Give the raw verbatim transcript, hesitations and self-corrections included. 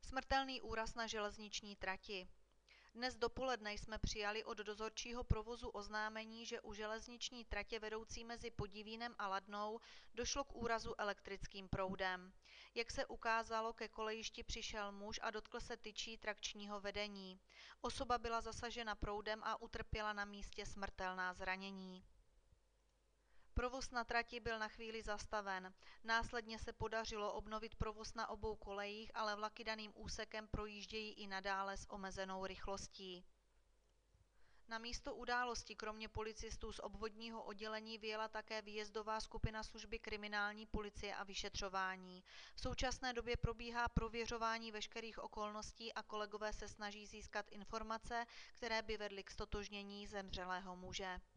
Smrtelný úraz na železniční trati. Dnes dopoledne jsme přijali od dozorčího provozu oznámení, že u železniční tratě vedoucí mezi Podivínem a Ladnou došlo k úrazu elektrickým proudem. Jak se ukázalo, ke kolejišti přišel muž a dotkl se tyčí trakčního vedení. Osoba byla zasažena proudem a utrpěla na místě smrtelná zranění. Provoz na trati byl na chvíli zastaven. Následně se podařilo obnovit provoz na obou kolejích, ale vlaky daným úsekem projíždějí i nadále s omezenou rychlostí. Na místo události kromě policistů z obvodního oddělení vyjela také výjezdová skupina služby kriminální policie a vyšetřování. V současné době probíhá prověřování veškerých okolností a kolegové se snaží získat informace, které by vedly k ztotožnění zemřelého muže.